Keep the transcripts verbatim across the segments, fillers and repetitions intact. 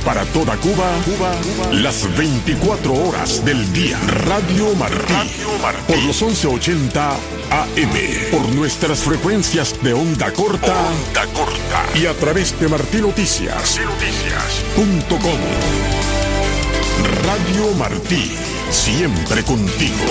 Para toda Cuba, Cuba, Cuba, las veinticuatro horas del día. Radio Martí. Radio Martí. Por los once ochenta A M. Por nuestras frecuencias de onda corta. Onda corta. Y a través de Martí Noticias. Noticias punto com. Radio Martí. Siempre contigo.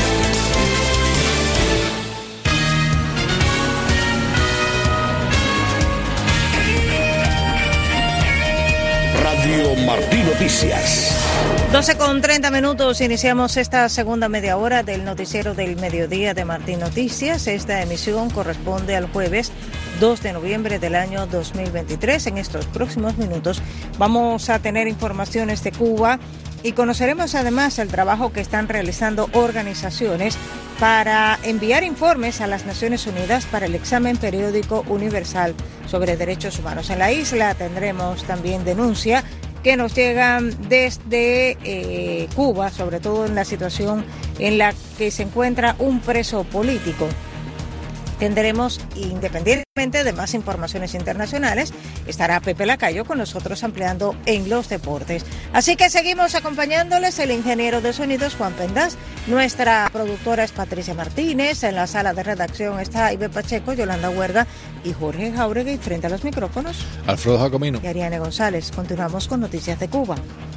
Radio Martí Noticias. doce con treinta minutos, iniciamos esta segunda media hora del noticiero del mediodía de Martí Noticias. Esta emisión corresponde al jueves dos de noviembre del año dos mil veintitrés. En estos próximos minutos vamos a tener informaciones de Cuba y conoceremos además el trabajo que están realizando organizaciones para enviar informes a las Naciones Unidas para el examen periódico universal sobre derechos humanos. En la isla tendremos también denuncia que nos llegan desde eh, Cuba, sobre todo en la situación en la que se encuentra un preso político. Tendremos, independientemente de más informaciones internacionales, estará Pepe Lacayo con nosotros ampliando en los deportes. Así que seguimos acompañándoles, el ingeniero de sonidos Juan Pendas, nuestra productora es Patricia Martínez, en la sala de redacción está Ibe Pacheco, Yolanda Huerga y Jorge Jauregui, frente a los micrófonos Alfredo Jacomino y Ariane González. Continuamos con Noticias de Cuba.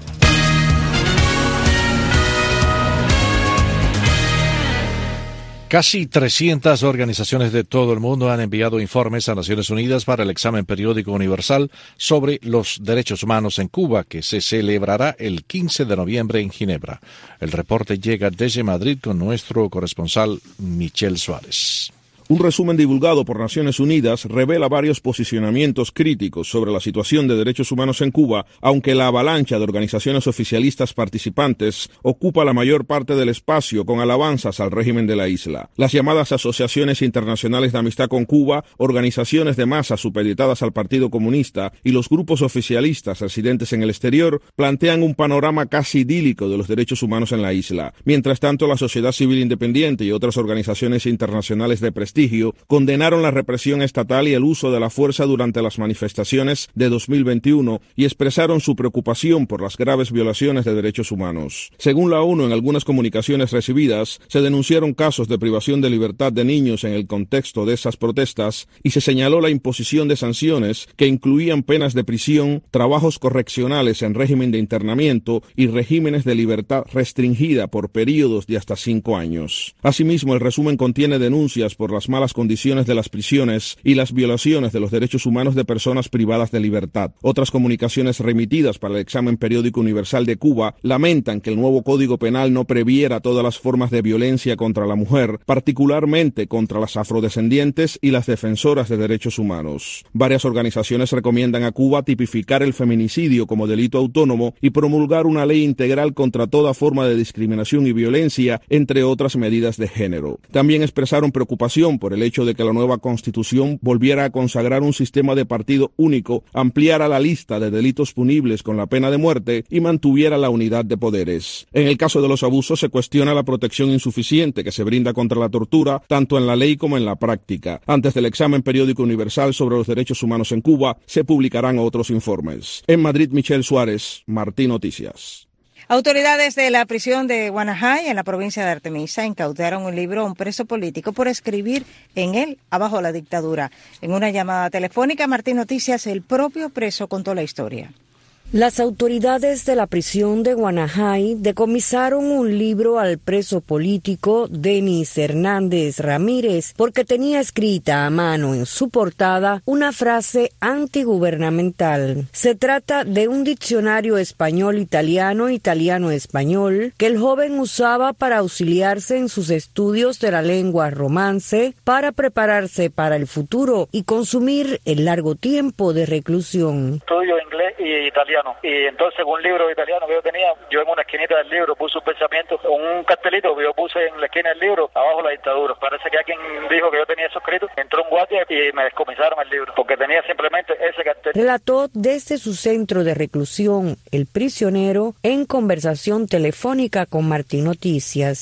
Casi trescientas organizaciones de todo el mundo han enviado informes a Naciones Unidas para el examen periódico universal sobre los derechos humanos en Cuba, que se celebrará el quince de noviembre en Ginebra. El reporte llega desde Madrid con nuestro corresponsal Michel Suárez. Un resumen divulgado por Naciones Unidas revela varios posicionamientos críticos sobre la situación de derechos humanos en Cuba, aunque la avalancha de organizaciones oficialistas participantes ocupa la mayor parte del espacio con alabanzas al régimen de la isla. Las llamadas asociaciones internacionales de amistad con Cuba, organizaciones de masa supeditadas al Partido Comunista y los grupos oficialistas residentes en el exterior plantean un panorama casi idílico de los derechos humanos en la isla. Mientras tanto, la sociedad civil independiente y otras organizaciones internacionales de prestigio condenaron la represión estatal y el uso de la fuerza durante las manifestaciones de dos mil veintiuno y expresaron su preocupación por las graves violaciones de derechos humanos. Según la ONU, en algunas comunicaciones recibidas, se denunciaron casos de privación de libertad de niños en el contexto de esas protestas y se señaló la imposición de sanciones que incluían penas de prisión, trabajos correccionales en régimen de internamiento y regímenes de libertad restringida por períodos de hasta cinco años. Asimismo, el resumen contiene denuncias por las malas condiciones de las prisiones y las violaciones de los derechos humanos de personas privadas de libertad. Otras comunicaciones remitidas para el examen periódico universal de Cuba lamentan que el nuevo Código Penal no previera todas las formas de violencia contra la mujer, particularmente contra las afrodescendientes y las defensoras de derechos humanos. Varias organizaciones recomiendan a Cuba tipificar el feminicidio como delito autónomo y promulgar una ley integral contra toda forma de discriminación y violencia, entre otras medidas de género. También expresaron preocupación por el hecho de que la nueva Constitución volviera a consagrar un sistema de partido único, ampliara la lista de delitos punibles con la pena de muerte y mantuviera la unidad de poderes. En el caso de los abusos se cuestiona la protección insuficiente que se brinda contra la tortura, tanto en la ley como en la práctica. Antes del examen periódico universal sobre los derechos humanos en Cuba, se publicarán otros informes. En Madrid, Michel Suárez, Martí Noticias. Autoridades de la prisión de Guanajay, en la provincia de Artemisa, incautaron un libro a un preso político por escribir en él abajo la dictadura. En una llamada telefónica, Martí Noticias, el propio preso contó la historia. Las autoridades de la prisión de Guanajay decomisaron un libro al preso político Denis Hernández Ramírez porque tenía escrita a mano en su portada una frase antigubernamental. Se trata de un diccionario español-italiano, italiano-español, que el joven usaba para auxiliarse en sus estudios de la lengua romance, para prepararse para el futuro y consumir el largo tiempo de reclusión. Estudio inglés y italiano. Y entonces un libro italiano que yo tenía, yo en una esquinita del libro puse un pensamiento, un cartelito que yo puse en la esquina del libro, abajo la dictadura. Parece que alguien dijo que yo tenía eso escrito, entró un guardia y me descomisaron el libro, porque tenía simplemente ese cartel. Relató desde su centro de reclusión el prisionero en conversación telefónica con Martí Noticias. Yo lo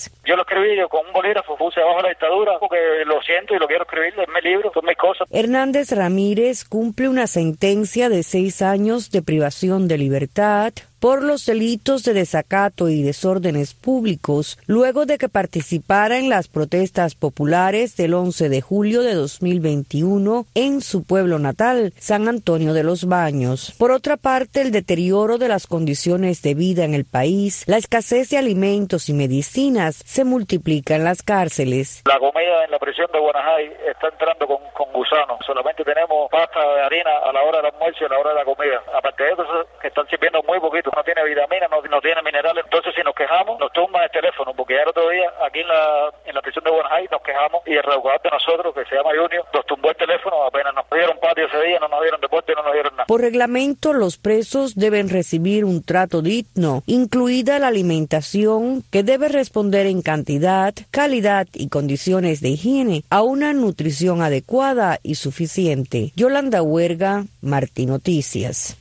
escribí yo con un bolígrafo, puse abajo la dictadura, porque lo siento y lo quiero escribir, es mi libro, son mis cosas. Hernández Ramírez cumple una sentencia de seis años de privación de libertad por los delitos de desacato y desórdenes públicos, luego de que participara en las protestas populares del once de julio de dos mil veintiuno en su pueblo natal, San Antonio de los Baños. Por otra parte, el deterioro de las condiciones de vida en el país, la escasez de alimentos y medicinas se multiplica en las cárceles. La comida en la prisión de Guanajay está entrando con, con gusanos. Solamente tenemos pasta de harina a la hora del almuerzo y a la hora de la comida. Aparte de eso, están sirviendo muy poquito. No tiene vitaminas, no, no tiene minerales. Entonces, si nos quejamos, nos tumban el teléfono, porque ya el otro día, aquí en la, en la prisión de Guanajay, nos quejamos y el reeducador de nosotros, que se llama Junior, nos tumbó el teléfono. Apenas nos dieron patio ese día, no nos dieron deporte, no nos dieron nada. Por reglamento, los presos deben recibir un trato digno, incluida la alimentación, que debe responder en cantidad, calidad y condiciones de higiene a una nutrición adecuada y suficiente. Yolanda Huerga, Martí Noticias.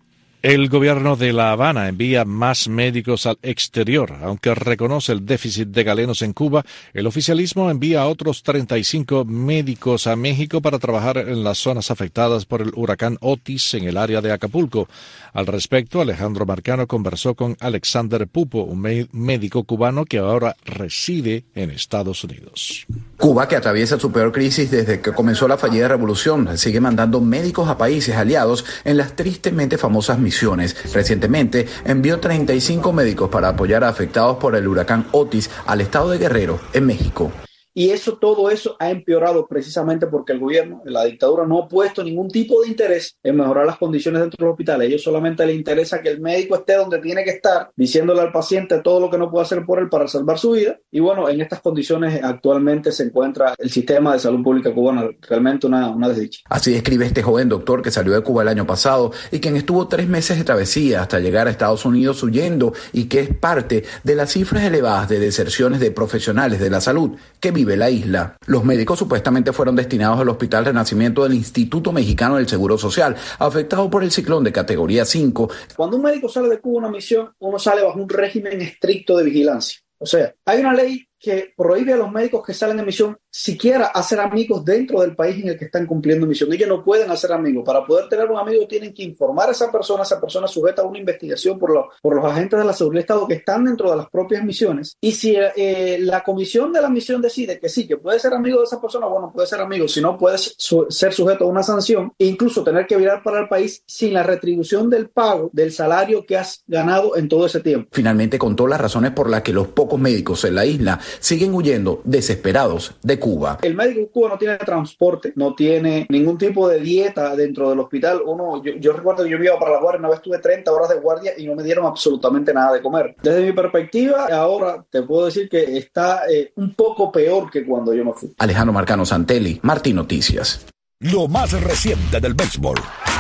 El gobierno de La Habana envía más médicos al exterior. Aunque reconoce el déficit de galenos en Cuba, el oficialismo envía a otros treinta y cinco médicos a México para trabajar en las zonas afectadas por el huracán Otis en el área de Acapulco. Al respecto, Alejandro Marcano conversó con Alexander Pupo, un médico cubano que ahora reside en Estados Unidos. Cuba, que atraviesa su peor crisis desde que comenzó la fallida revolución, sigue mandando médicos a países aliados en las tristemente famosas misiones. Recientemente envió treinta y cinco médicos para apoyar a afectados por el huracán Otis al estado de Guerrero, en México. Y eso, todo eso ha empeorado precisamente porque el gobierno, la dictadura, no ha puesto ningún tipo de interés en mejorar las condiciones dentro de los hospitales. A ellos solamente les interesa que el médico esté donde tiene que estar, diciéndole al paciente todo lo que no puede hacer por él para salvar su vida. Y bueno, en estas condiciones actualmente se encuentra el sistema de salud pública cubana, realmente una, una desdicha. Así describe este joven doctor que salió de Cuba el año pasado y quien estuvo tres meses de travesía hasta llegar a Estados Unidos huyendo, y que es parte de las cifras elevadas de deserciones de profesionales de la salud que vive la isla. Los médicos supuestamente fueron destinados al Hospital Renacimiento del Instituto Mexicano del Seguro Social, afectado por el ciclón de categoría cinco. Cuando un médico sale de Cuba a una misión, uno sale bajo un régimen estricto de vigilancia. O sea, hay una ley que prohíbe a los médicos que salen de misión siquiera hacer amigos dentro del país en el que están cumpliendo misión. Ellos no pueden hacer amigos. Para poder tener un amigo tienen que informar a esa persona, esa persona sujeta a una investigación por, lo, por los agentes de la seguridad del Estado que están dentro de las propias misiones. Y si eh, la comisión de la misión decide que sí, que puede ser amigo de esa persona, bueno, puede ser amigo. Si no, puede su, ser sujeto a una sanción e incluso tener que virar para el país sin la retribución del pago del salario que has ganado en todo ese tiempo. Finalmente contó las razones por las que los pocos médicos en la isla siguen huyendo desesperados de Cuba. El médico en Cuba no tiene transporte, no tiene ningún tipo de dieta dentro del hospital. Uno, yo, yo recuerdo que yo iba para la guardia, una vez tuve treinta horas de guardia y no me dieron absolutamente nada de comer. Desde mi perspectiva, ahora te puedo decir que está eh, un poco peor que cuando yo me fui. Alejandro Marcano Santelli, Martí Noticias. Lo más reciente del béisbol,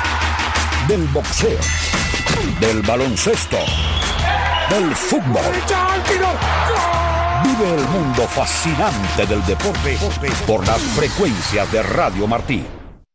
del boxeo, del baloncesto, del fútbol. Vive el mundo fascinante del deporte por las frecuencias de Radio Martí.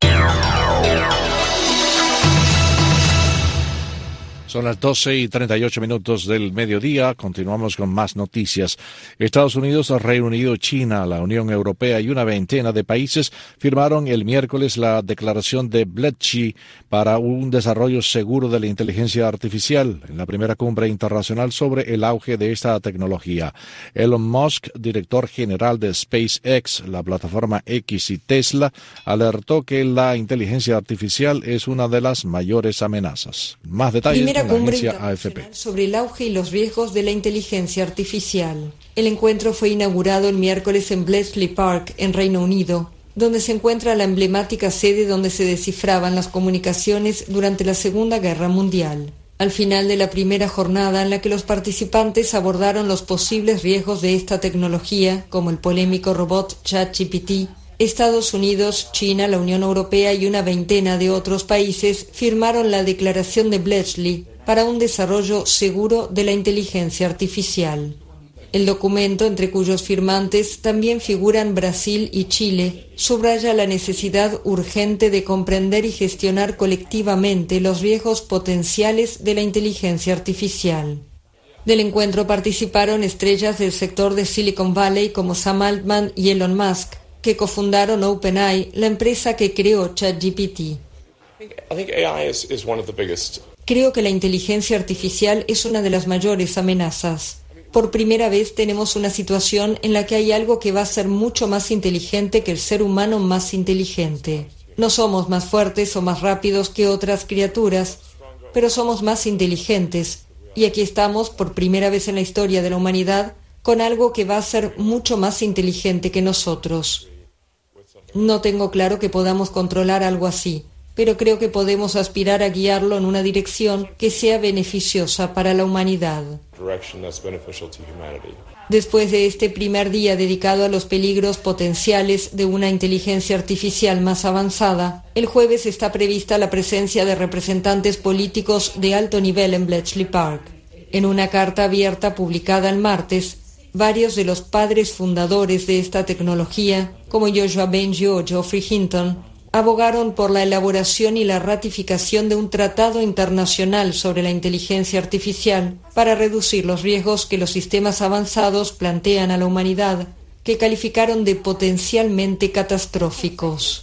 Son las doce y treinta y ocho minutos del mediodía. Continuamos con más noticias. Estados Unidos, Reino Unido, China, la Unión Europea y una veintena de países firmaron el miércoles la declaración de Bletchley para un desarrollo seguro de la inteligencia artificial en la primera cumbre internacional sobre el auge de esta tecnología. Elon Musk, director general de SpaceX, la plataforma X y Tesla, alertó que la inteligencia artificial es una de las mayores amenazas. Más detalles. Primera cumbre internacional sobre el auge y los riesgos de la inteligencia artificial. El encuentro fue inaugurado el miércoles en Bletchley Park, en Reino Unido, donde se encuentra la emblemática sede donde se descifraban las comunicaciones durante la Segunda Guerra Mundial. Al final de la primera jornada, en la que los participantes abordaron los posibles riesgos de esta tecnología, como el polémico robot ChatGPT, Estados Unidos, China, la Unión Europea y una veintena de otros países firmaron la Declaración de Bletchley para un desarrollo seguro de la inteligencia artificial. El documento, entre cuyos firmantes también figuran Brasil y Chile, subraya la necesidad urgente de comprender y gestionar colectivamente los riesgos potenciales de la inteligencia artificial. Del encuentro participaron estrellas del sector de Silicon Valley como Sam Altman y Elon Musk, que cofundaron OpenAI, la empresa que creó ChatGPT. Creo que la inteligencia artificial es una de las mayores amenazas. Por primera vez tenemos una situación en la que hay algo que va a ser mucho más inteligente que el ser humano más inteligente. No somos más fuertes o más rápidos que otras criaturas, pero somos más inteligentes. Y aquí estamos, por primera vez en la historia de la humanidad, con algo que va a ser mucho más inteligente que nosotros. No tengo claro que podamos controlar algo así, pero creo que podemos aspirar a guiarlo en una dirección que sea beneficiosa para la humanidad. Después de este primer día dedicado a los peligros potenciales de una inteligencia artificial más avanzada, el jueves está prevista la presencia de representantes políticos de alto nivel en Bletchley Park. En una carta abierta publicada el martes, varios de los padres fundadores de esta tecnología, como Joshua Bengio o Geoffrey Hinton, abogaron por la elaboración y la ratificación de un tratado internacional sobre la inteligencia artificial para reducir los riesgos que los sistemas avanzados plantean a la humanidad, que calificaron de potencialmente catastróficos.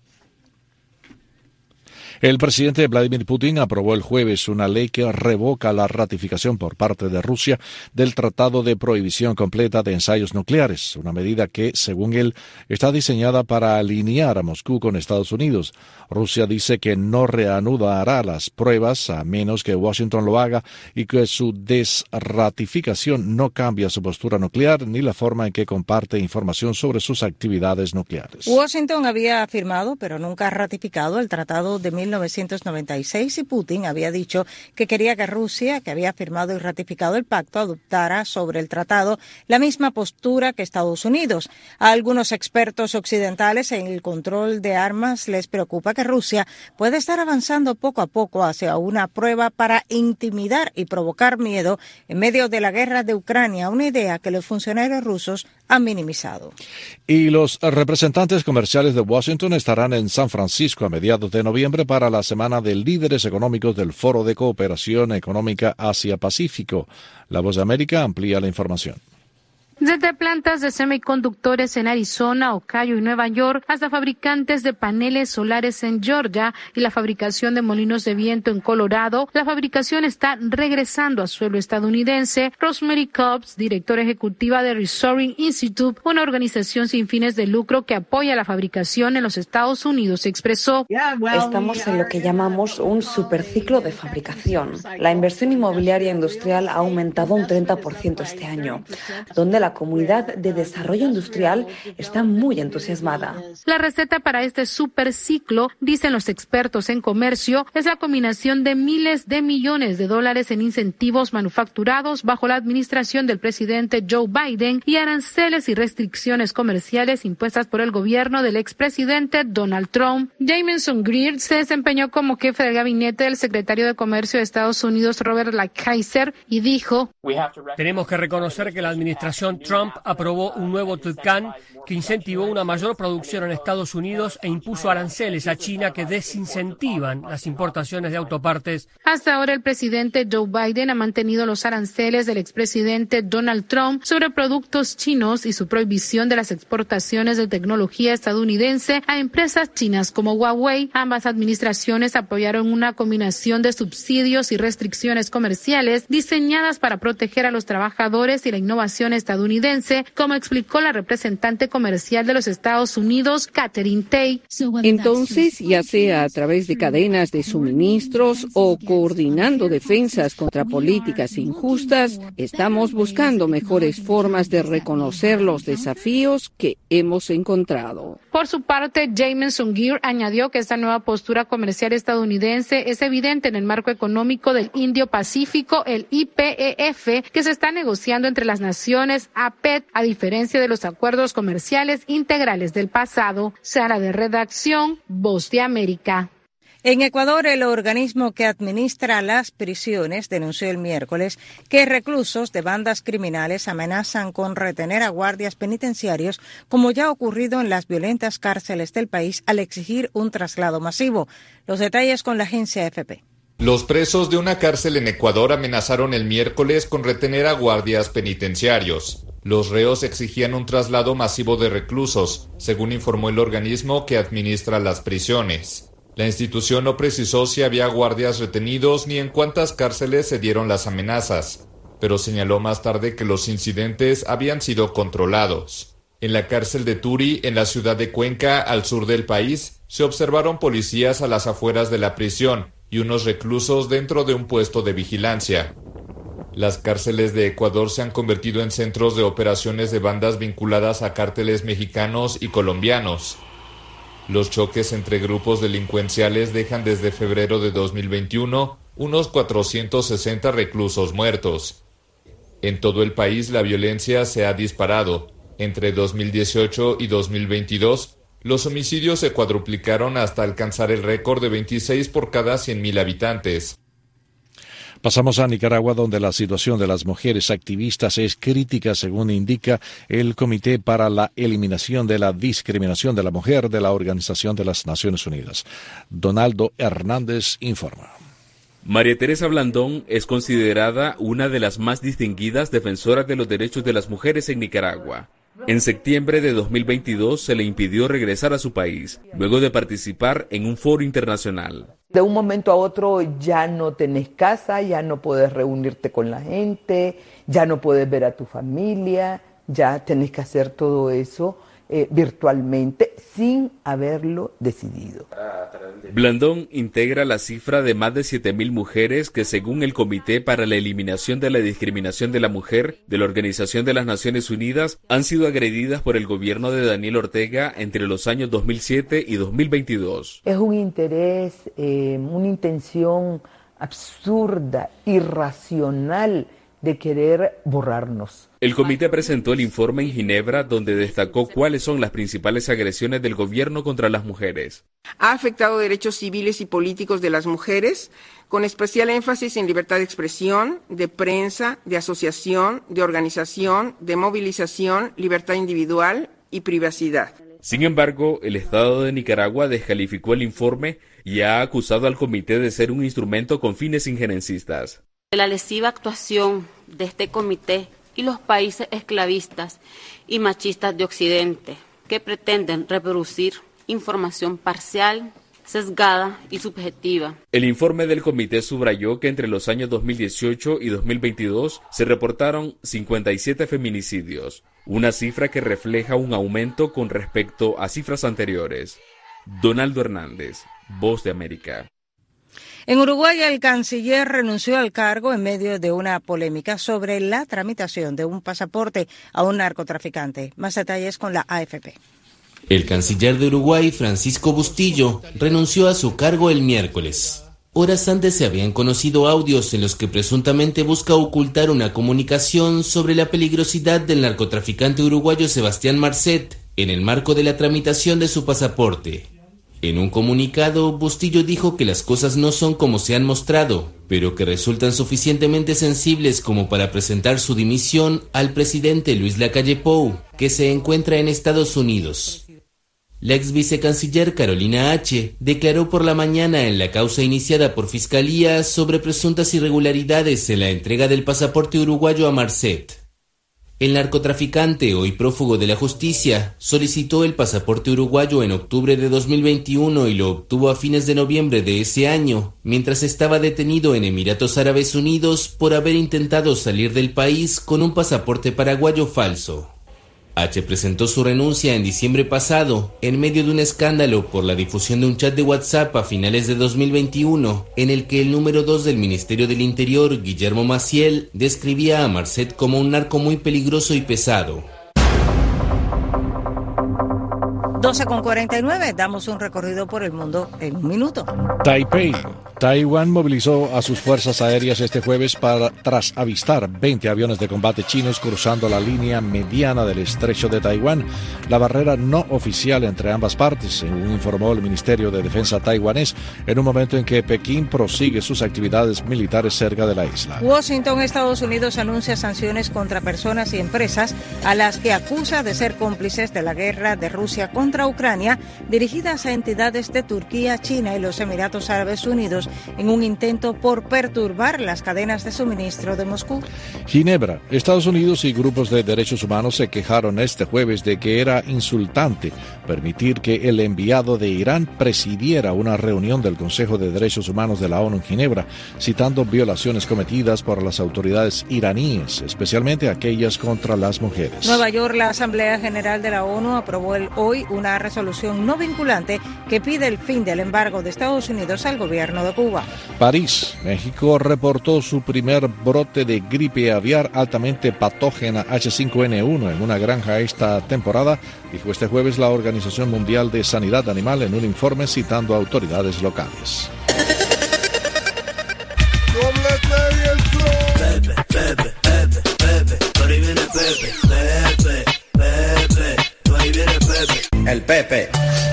El presidente Vladimir Putin aprobó el jueves una ley que revoca la ratificación por parte de Rusia del Tratado de Prohibición Completa de Ensayos Nucleares, una medida que, según él, está diseñada para alinear a Moscú con Estados Unidos. Rusia dice que no reanudará las pruebas a menos que Washington lo haga y que su desratificación no cambia su postura nuclear ni la forma en que comparte información sobre sus actividades nucleares. Washington había afirmado, pero nunca ha ratificado el Tratado de mil novecientos noventa y seis y Putin había dicho que quería que Rusia, que había firmado y ratificado el pacto, adoptara sobre el tratado la misma postura que Estados Unidos. A algunos expertos occidentales en el control de armas les preocupa que Rusia puede estar avanzando poco a poco hacia una prueba para intimidar y provocar miedo en medio de la guerra de Ucrania, una idea que los funcionarios rusos han minimizado. Y los representantes comerciales de Washington estarán en San Francisco a mediados de noviembre para la Semana de Líderes Económicos del Foro de Cooperación Económica Asia-Pacífico. La Voz de América amplía la información. Desde plantas de semiconductores en Arizona, Ohio y Nueva York, hasta fabricantes de paneles solares en Georgia y la fabricación de molinos de viento en Colorado, la fabricación está regresando a suelo estadounidense. Rosemary Cobbs, directora ejecutiva de Reshoring Institute, una organización sin fines de lucro que apoya la fabricación en los Estados Unidos, expresó: Estamos en lo que llamamos un superciclo de fabricación. La inversión inmobiliaria industrial ha aumentado un treinta por ciento este año, donde la comunidad de desarrollo industrial está muy entusiasmada. La receta para este superciclo, dicen los expertos en comercio, es la combinación de miles de millones de dólares en incentivos manufacturados bajo la administración del presidente Joe Biden y aranceles y restricciones comerciales impuestas por el gobierno del expresidente Donald Trump. Jamieson Greer se desempeñó como jefe del gabinete del secretario de Comercio de Estados Unidos, Robert Lighthizer, y dijo: Tenemos que reconocer que la administración Trump aprobó un nuevo T C A N que incentivó una mayor producción en Estados Unidos e impuso aranceles a China que desincentivan las importaciones de autopartes. Hasta ahora el presidente Joe Biden ha mantenido los aranceles del expresidente Donald Trump sobre productos chinos y su prohibición de las exportaciones de tecnología estadounidense a empresas chinas como Huawei. Ambas administraciones apoyaron una combinación de subsidios y restricciones comerciales diseñadas para proteger a los trabajadores y la innovación estadounidense, como explicó la representante comercial de los Estados Unidos, Catherine Tay. Entonces, ya sea a través de cadenas de suministros o coordinando defensas contra políticas injustas, estamos buscando mejores formas de reconocer los desafíos que hemos encontrado. Por su parte, Jamieson Greer añadió que esta nueva postura comercial estadounidense es evidente en el marco económico del Indio-Pacífico, el I P E F, que se está negociando entre las naciones A P E C, a diferencia de los acuerdos comerciales integrales del pasado. Sala de redacción, Voz de América. En Ecuador, el organismo que administra las prisiones denunció el miércoles que reclusos de bandas criminales amenazan con retener a guardias penitenciarios, como ya ha ocurrido en las violentas cárceles del país al exigir un traslado masivo. Los detalles con la agencia A F P. Los presos de una cárcel en Ecuador amenazaron el miércoles con retener a guardias penitenciarios. Los reos exigían un traslado masivo de reclusos, según informó el organismo que administra las prisiones. La institución no precisó si había guardias retenidos ni en cuántas cárceles se dieron las amenazas, pero señaló más tarde que los incidentes habían sido controlados. En la cárcel de Turi, en la ciudad de Cuenca, al sur del país, se observaron policías a las afueras de la prisión y unos reclusos dentro de un puesto de vigilancia. Las cárceles de Ecuador se han convertido en centros de operaciones de bandas vinculadas a cárteles mexicanos y colombianos. Los choques entre grupos delincuenciales dejan desde febrero de dos mil veintiuno unos cuatrocientos sesenta reclusos muertos. En todo el país la violencia se ha disparado. Entre dos mil dieciocho y dos mil veintidós, los homicidios se cuadruplicaron hasta alcanzar el récord de veintiséis por cada cien mil habitantes. Pasamos a Nicaragua, donde la situación de las mujeres activistas es crítica, según indica el Comité para la Eliminación de la Discriminación de la Mujer de la Organización de las Naciones Unidas. Donaldo Hernández informa. María Teresa Blandón es considerada una de las más distinguidas defensoras de los derechos de las mujeres en Nicaragua. En septiembre de dos mil veintidós se le impidió regresar a su país, luego de participar en un foro internacional. De un momento a otro ya no tenés casa, ya no puedes reunirte con la gente, ya no puedes ver a tu familia, ya tenés que hacer todo eso eh, virtualmente sin haberlo decidido. Blandón integra la cifra de más de siete mil mujeres que, según el Comité para la Eliminación de la Discriminación de la Mujer de la Organización de las Naciones Unidas, han sido agredidas por el gobierno de Daniel Ortega entre los años dos mil siete y dos mil veintidós. Es un interés, eh, una intención absurda, irracional de querer borrarnos. El comité presentó el informe en Ginebra, donde destacó cuáles son las principales agresiones del gobierno contra las mujeres. Ha afectado derechos civiles y políticos de las mujeres, con especial énfasis en libertad de expresión, de prensa, de asociación, de organización, de movilización, libertad individual y privacidad. Sin embargo, el Estado de Nicaragua descalificó el informe y ha acusado al comité de ser un instrumento con fines injerencistas. La lesiva actuación de este comité y los países esclavistas y machistas de Occidente, que pretenden reproducir información parcial, sesgada y subjetiva. El informe del comité subrayó que entre los años dos mil dieciocho y dos mil veintidós se reportaron cincuenta y siete feminicidios, una cifra que refleja un aumento con respecto a cifras anteriores. Donaldo Hernández, Voz de América. En Uruguay, el canciller renunció al cargo en medio de una polémica sobre la tramitación de un pasaporte a un narcotraficante. Más detalles con la A F P. El canciller de Uruguay, Francisco Bustillo, renunció a su cargo el miércoles. Horas antes se habían conocido audios en los que presuntamente busca ocultar una comunicación sobre la peligrosidad del narcotraficante uruguayo Sebastián Marcet en el marco de la tramitación de su pasaporte. En un comunicado, Bustillo dijo que las cosas no son como se han mostrado, pero que resultan suficientemente sensibles como para presentar su dimisión al presidente Luis Lacalle Pou, que se encuentra en Estados Unidos. La ex vicecanciller Carolina H. declaró por la mañana en la causa iniciada por Fiscalía sobre presuntas irregularidades en la entrega del pasaporte uruguayo a Marcet. El narcotraficante, hoy prófugo de la justicia, solicitó el pasaporte uruguayo en octubre de dos mil veintiuno y lo obtuvo a fines de noviembre de ese año, mientras estaba detenido en Emiratos Árabes Unidos por haber intentado salir del país con un pasaporte paraguayo falso. H. presentó su renuncia en diciembre pasado, en medio de un escándalo por la difusión de un chat de WhatsApp a finales de dos mil veintiuno, en el que el número dos del Ministerio del Interior, Guillermo Maciel, describía a Marcet como un narco muy peligroso y pesado. doce con cuarenta y nueve, damos un recorrido por el mundo en un minuto. Taipei. Taiwán movilizó a sus fuerzas aéreas este jueves para, tras avistar veinte aviones de combate chinos cruzando la línea mediana del estrecho de Taiwán, la barrera no oficial entre ambas partes, según informó el Ministerio de Defensa taiwanés, en un momento en que Pekín prosigue sus actividades militares cerca de la isla. Washington, Estados Unidos, anuncia sanciones contra personas y empresas a las que acusa de ser cómplices de la guerra de Rusia contra Ucrania, dirigidas a entidades de Turquía, China y los Emiratos Árabes Unidos, en un intento por perturbar las cadenas de suministro de Moscú. Ginebra. Estados Unidos y grupos de derechos humanos se quejaron este jueves de que era insultante permitir que el enviado de Irán presidiera una reunión del Consejo de Derechos Humanos de la ONU en Ginebra, citando violaciones cometidas por las autoridades iraníes, especialmente aquellas contra las mujeres. Nueva York, la Asamblea General de la ONU aprobó el, hoy una resolución no vinculante que pide el fin del embargo de Estados Unidos al gobierno de Cuba. París. México reportó su primer brote de gripe aviar altamente patógena H cinco N uno en una granja esta temporada, dijo este jueves la Organización Mundial de Sanidad Animal en un informe citando a autoridades locales. El Pepe.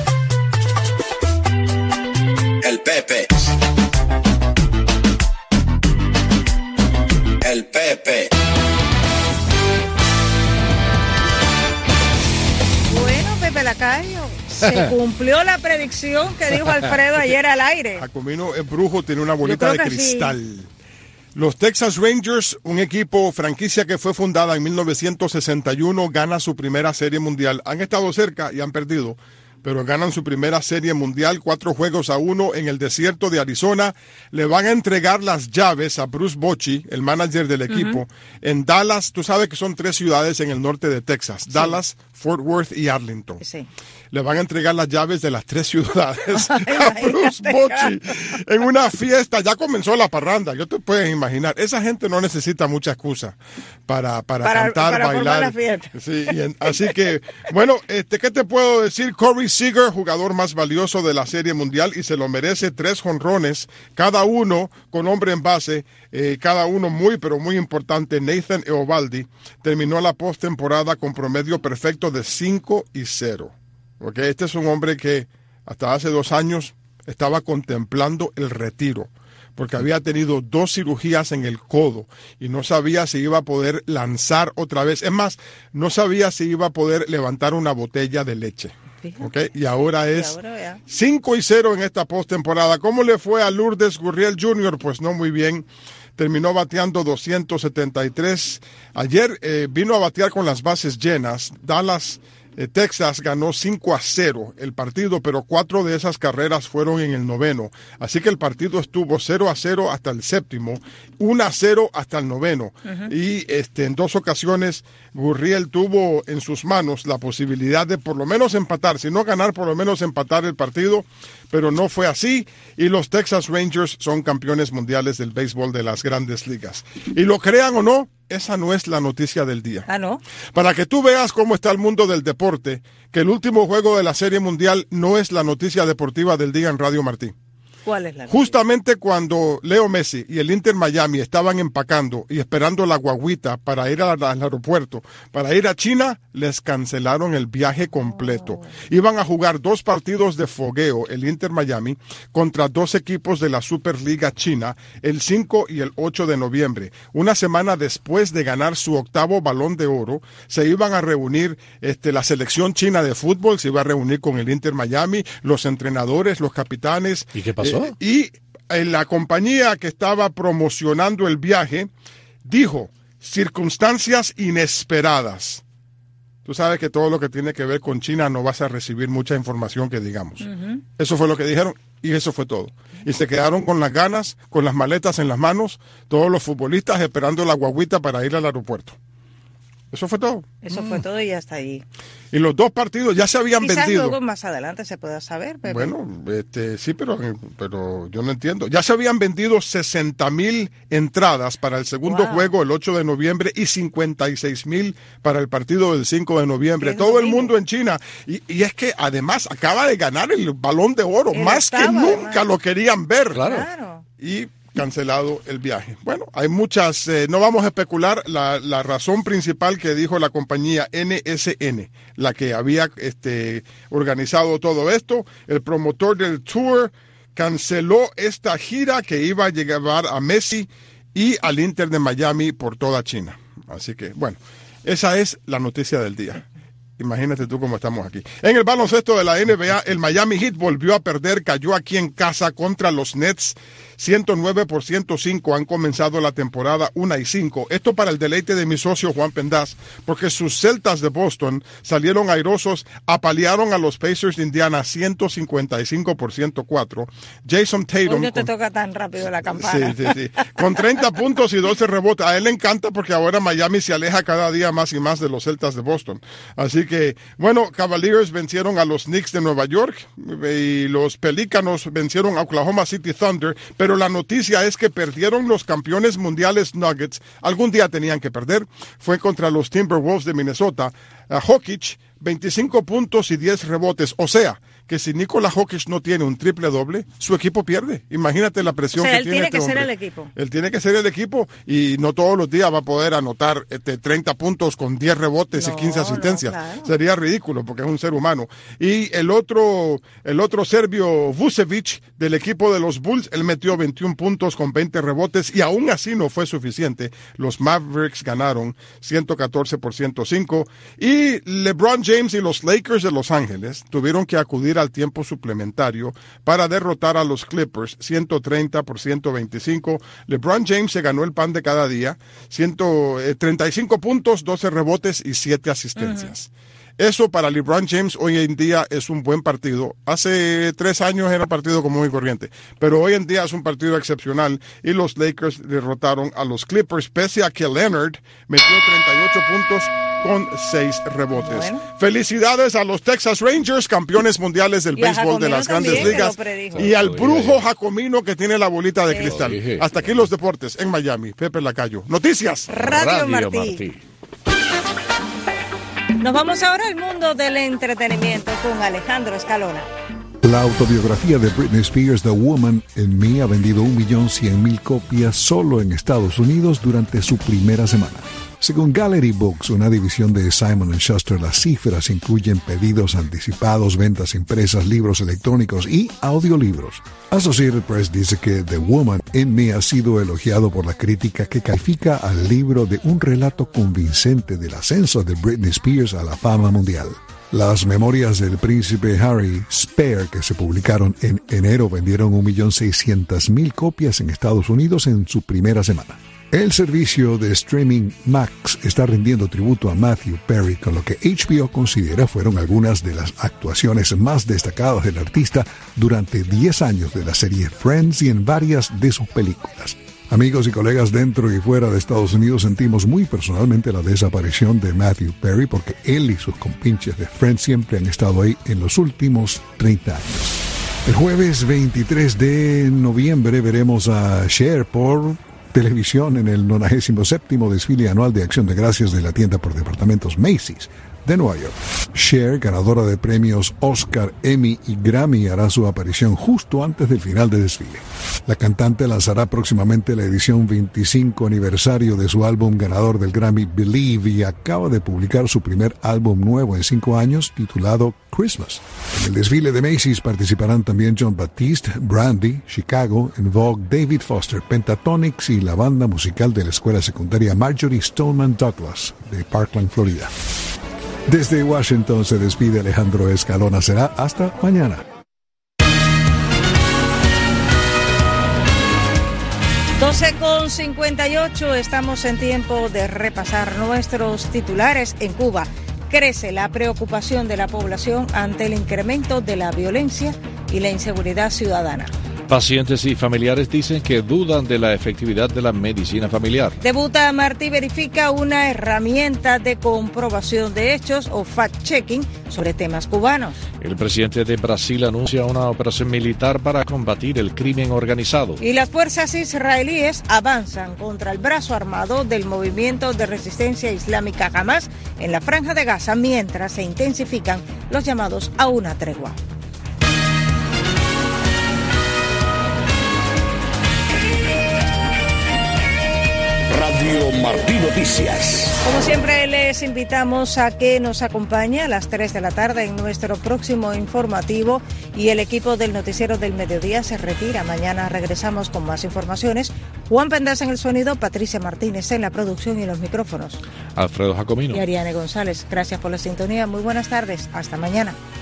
El Pepe. El Pepe. Bueno, Pepe Lacayo, se cumplió la predicción que dijo Alfredo ayer al aire. Jacomino es brujo, tiene una bolita de cristal. Sí. Los Texas Rangers, un equipo franquicia que fue fundada en mil novecientos sesenta y uno, gana su primera serie mundial. Han estado cerca y han perdido, pero ganan su primera serie mundial, cuatro juegos a uno en el desierto de Arizona. Le van a entregar las llaves a Bruce Bochy, el manager del equipo, uh-huh. en Dallas. Tú sabes que son tres ciudades en el norte de Texas, sí. Dallas, Fort Worth y Arlington. Sí. Le van a entregar las llaves de las tres ciudades Ay, a Bruce Bochy en una fiesta. Ya comenzó la parranda, yo te puedes imaginar. Esa gente no necesita mucha excusa para, para, para cantar, para bailar. La fiesta. Sí, y en, así que, bueno, este, ¿qué te puedo decir? Corey Seager, jugador más valioso de la Serie Mundial, y se lo merece, tres jonrones, cada uno con hombre en base, eh, cada uno muy, pero muy importante. Nathan Eovaldi terminó la postemporada con promedio perfecto de cinco y cero. Porque este es un hombre que hasta hace dos años estaba contemplando el retiro, porque había tenido dos cirugías en el codo y no sabía si iba a poder lanzar otra vez. Es más, no sabía si iba a poder levantar una botella de leche. Okay, y ahora es cinco y cero en esta postemporada. ¿Cómo le fue a Lourdes Gurriel junior? Pues no muy bien. Terminó bateando doscientos setenta y tres. Ayer eh, vino a batear con las bases llenas. Dallas Eh, Texas ganó cinco a cero el partido, pero cuatro de esas carreras fueron en el noveno. Así que el partido estuvo cero a cero hasta el séptimo, uno a cero hasta el noveno. Uh-huh. Y este, en dos ocasiones Gurriel tuvo en sus manos la posibilidad de por lo menos empatar, si no ganar, por lo menos empatar el partido, pero no fue así. Y los Texas Rangers son campeones mundiales del béisbol de las grandes ligas. Y lo crean o no, esa no es la noticia del día. Ah, ¿no? Para que tú veas cómo está el mundo del deporte, que el último juego de la Serie Mundial no es la noticia deportiva del día en Radio Martí. ¿Cuál es la noticia? Justamente cuando Leo Messi y el Inter Miami estaban empacando y esperando la guaguita para ir al, al aeropuerto, para ir a China, les cancelaron el viaje completo. Oh. Iban a jugar dos partidos de fogueo, el Inter Miami, contra dos equipos de la Superliga China, el cinco y el ocho de noviembre. Una semana después de ganar su octavo Balón de Oro, se iban a reunir este, la selección china de fútbol, se iba a reunir con el Inter Miami, los entrenadores, los capitanes. ¿Y qué pasó? Eh, y en la compañía que estaba promocionando el viaje dijo, circunstancias inesperadas. Tú sabes que todo lo que tiene que ver con China no vas a recibir mucha información que digamos. Uh-huh. Eso fue lo que dijeron y eso fue todo. Y se quedaron con las ganas, con las maletas en las manos, todos los futbolistas esperando la guaguita para ir al aeropuerto. Eso fue todo. Eso mm. fue todo y hasta ahí. Y los dos partidos ya se habían Quizás vendido. Luego más adelante se pueda saber, Pepe. Bueno, este, sí, pero, pero yo no entiendo. Ya se habían vendido sesenta mil entradas para el segundo wow. juego el ocho de noviembre y cincuenta y seis mil para el partido del cinco de noviembre. Todo el mundo en China. Y, y es que además acaba de ganar el Balón de Oro. El más octavo, que nunca además. Lo querían ver. Claro. claro. Y cancelado el viaje. Bueno, hay muchas, eh, no vamos a especular, la, la razón principal que dijo la compañía N S N, la que había este, organizado todo esto, el promotor del tour canceló esta gira que iba a llevar a Messi y al Inter de Miami por toda China. Así que, bueno, esa es la noticia del día. Imagínate tú cómo estamos aquí. En el baloncesto de la N B A, el Miami Heat volvió a perder, cayó aquí en casa contra los Nets ciento nueve por ciento cinco han comenzado la temporada uno y cinco. Esto para el deleite de mi socio Juan Pendaz, porque sus Celtas de Boston salieron airosos, apalearon a los Pacers de Indiana ciento cincuenta y cinco por ciento cuatro. Jason Tatum... Hoy no te con... toca tan rápido la campana. Sí, sí, sí. Con treinta puntos y doce rebotes. A él le encanta porque ahora Miami se aleja cada día más y más de los Celtas de Boston. Así que, bueno, Cavaliers vencieron a los Knicks de Nueva York y los Pelícanos vencieron a Oklahoma City Thunder, pero la noticia es que perdieron los campeones mundiales Nuggets. Algún día tenían que perder. Fue contra los Timberwolves de Minnesota. A Jokic, veinticinco puntos y diez rebotes. O sea, que si Nikola Jokic no tiene un triple doble, su equipo pierde. Imagínate la presión o sea, que él tiene tiene este que hombre. ser el equipo. Él tiene que ser el equipo y no todos los días va a poder anotar este, treinta puntos con diez rebotes no, y quince asistencias. No, claro. Sería ridículo porque es un ser humano. Y el otro, el otro serbio, Vucevic, del equipo de los Bulls, él metió veintiún puntos con veinte rebotes y aún así no fue suficiente. Los Mavericks ganaron ciento catorce por ciento cinco y LeBron James y los Lakers de Los Ángeles tuvieron que acudir al tiempo suplementario para derrotar a los Clippers ciento treinta por ciento veinticinco. LeBron James se ganó el pan de cada día, ciento treinta y cinco puntos, doce rebotes y siete asistencias. Uh-huh. Eso para LeBron James hoy en día es un buen partido. Hace tres años era un partido común y corriente, pero hoy en día es un partido excepcional y los Lakers derrotaron a los Clippers pese a que Leonard metió treinta y ocho puntos con seis rebotes. Bueno. Felicidades a los Texas Rangers, campeones mundiales del béisbol de las Grandes Ligas, y al brujo Jacomino que tiene la bolita de cristal. Hasta aquí los deportes en Miami. Pepe Lacayo. Noticias. Radio, Radio Martí. Martí. Nos vamos ahora al mundo del entretenimiento con Alejandro Escalona. La autobiografía de Britney Spears, The Woman in Me, ha vendido un millón cien mil copias solo en Estados Unidos durante su primera semana. Según Gallery Books, una división de Simon and Schuster, las cifras incluyen pedidos anticipados, ventas impresas, libros electrónicos y audiolibros. Associated Press dice que The Woman in Me ha sido elogiado por la crítica, que califica al libro de un relato convincente del ascenso de Britney Spears a la fama mundial. Las memorias del príncipe Harry Spare, que se publicaron en enero, vendieron un millón seiscientas mil copias en Estados Unidos en su primera semana. El servicio de streaming Max está rindiendo tributo a Matthew Perry, con lo que H B O considera fueron algunas de las actuaciones más destacadas del artista durante diez años de la serie Friends y en varias de sus películas. Amigos y colegas dentro y fuera de Estados Unidos, sentimos muy personalmente la desaparición de Matthew Perry, porque él y sus compinches de Friends siempre han estado ahí en los últimos treinta años. El jueves veintitrés de noviembre veremos a Cher por televisión en el noventa y séptimo desfile anual de Acción de Gracias de la tienda por departamentos Macy's de Nueva York. Cher, ganadora de premios Oscar, Emmy y Grammy, hará su aparición justo antes del final del desfile. La cantante lanzará próximamente la edición veinticinco aniversario de su álbum ganador del Grammy, Believe, y acaba de publicar su primer álbum nuevo en cinco años, titulado Christmas. En el desfile de Macy's participarán también Jon Batiste, Brandy, Chicago, En Vogue, David Foster, Pentatonix y la banda musical de la escuela secundaria Marjorie Stoneman Douglas de Parkland, Florida. Desde Washington se despide Alejandro Escalona. Será hasta mañana. doce con cincuenta y ocho, estamos en tiempo de repasar nuestros titulares. En Cuba crece la preocupación de la población ante el incremento de la violencia y la inseguridad ciudadana. Pacientes y familiares dicen que dudan de la efectividad de la medicina familiar. Debuta Martí Verifica, una herramienta de comprobación de hechos o fact-checking sobre temas cubanos. El presidente de Brasil anuncia una operación militar para combatir el crimen organizado. Y las fuerzas israelíes avanzan contra el brazo armado del movimiento de resistencia islámica Hamas en la Franja de Gaza, mientras se intensifican los llamados a una tregua. Radio Martí Noticias. Como siempre, les invitamos a que nos acompañe a las tres de la tarde en nuestro próximo informativo, y el equipo del Noticiero del Mediodía se retira. Mañana regresamos con más informaciones. Juan Pendaz en el sonido, Patricia Martínez en la producción y los micrófonos. Alfredo Jacomino. Y Ariane González. Gracias por la sintonía. Muy buenas tardes. Hasta mañana.